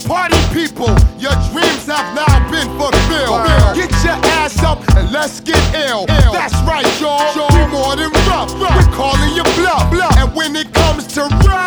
Party people, your dreams have now been fulfilled. Get your ass up and let's get ill. That's right, y'all. We more than rough. We're calling you bluff. And when it comes to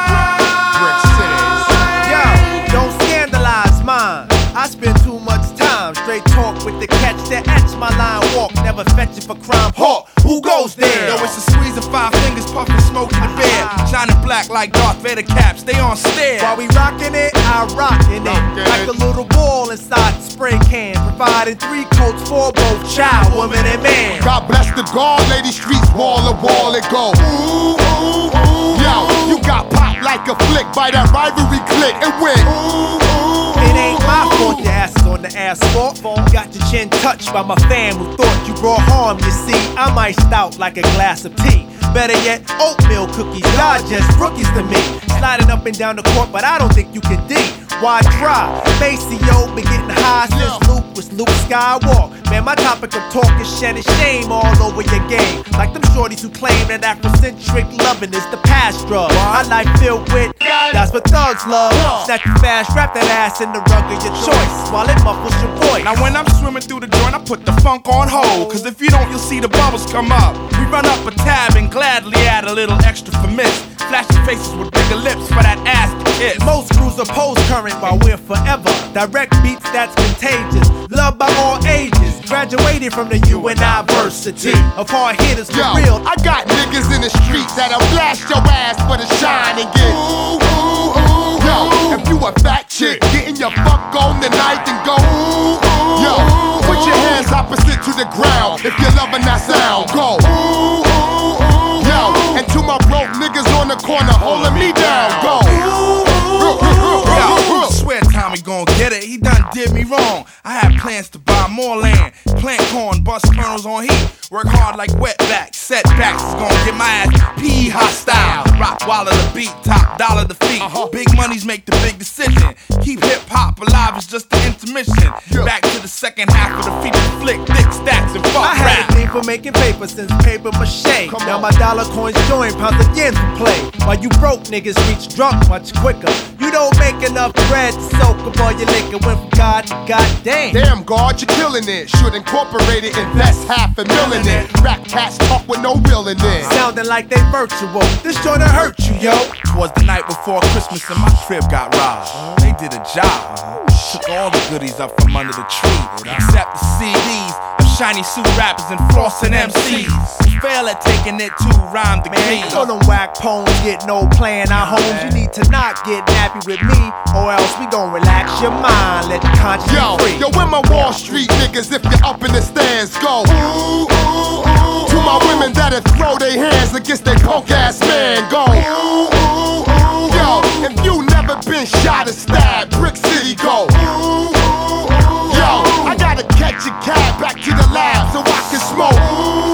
Brick Cities, yo, don't scandalize mine. I spend too much time straight talk with the catch that etch my line walk. Never fetch it for crime. Hawk, who goes there? Yo, it's a squeeze of 5 fingers, puffing smoke in the bed. Shining black like Darth Vader caps, they on stare. While we rockin' it, I rockin' it. Like a little ball inside the spray can. Providing 3 coats for both child, woman, and man. God bless the guard, lady streets, wall to wall it go. Ooh, ooh, ooh. Yo, you got popped like a flick by that rivalry click and win. Ooh, ooh, it ain't my fault your ass is on the asphalt. Got your chin touched by my fam who thought you brought harm. You see, I'm iced out like a glass of tea. Better yet, oatmeal cookies. Y'all just rookies to me. Sliding up and down the court, but I don't think you can D. Why try? Maceo been getting high since Luke was Luke Skywalker. Man, my topic of talk is shedding shame all over your game. Like them shorties who claim that Afrocentric loving is the past drug. My life filled with, that's what thugs love. Snatch you fast, wrap that ass in the rug of your choice while it muffles your voice. Now when I'm swimming through the joint, I put the funk on hold. Cause if you don't, you'll see the bubbles come up. We run up a tab and gladly add a little extra for miss. Flashing faces with bigger lips for that ass to kiss. Most crews oppose current while we're forever. Direct beats that's contagious. Loved by all ages. Graduated from the University of hard hitters for real. I got niggas in the streets that'll blast your ass for the shine and get ooh, ooh, ooh. Yo, if you a fat chick, getting your fuck on tonight and go ooh, ooh. Yo, put your hands opposite to the ground if you're loving that sound. Go ooh, ooh, ooh. Yo, and to my broke niggas on the corner holding me down. Go ooh, ooh, ooh. Yo, swear Tommy gon' get it, he done did me wrong. I had plans to buy more land, plant corn, bust kernels on heat, work hard like wetbacks. Setbacks is gon' get my ass PE hostile. Rock wallet the beat, top dollar the feet. Big monies make the big decision. Keep hip hop alive, it's just the intermission. Back to the second half of the feature flick, thick stacks and fuck I had rap. a thing for making paper since paper mache. Now my dollar coins join pounds of yen to play. While you broke niggas reach drunk much quicker. You don't make enough bread to soak up all your liquor. Went from God to goddamn. Damn, God, you're killing it. Should incorporate it, invest $500,000 in it. Rap cats talk with no real in it. Sounding like they virtual. This joint'll hurt you, yo. Was the night before Christmas and my crib got robbed. They did a job. Took all the goodies up from under the tree, except the CDs of shiny suit rappers and flossing MCs. Fail at taking it to rhyme the game. So them whack poems get no playing our homes. You need to not get nappy with me, or else we gon' relax your mind, let your conscience be free. Yo, where my Wall Street niggas if you're up in the stands, go ooh, ooh, ooh. To my women that'll throw their hands against their punk ass man, go ooh, ooh, ooh. Yo, if you never been shot or stabbed, Brick City, go ooh, ooh, ooh. Yo, I gotta catch a cab back to the lab so I can smoke. Ooh,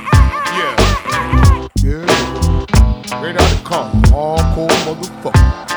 yeah. Straight out the car, hardcore motherfucker.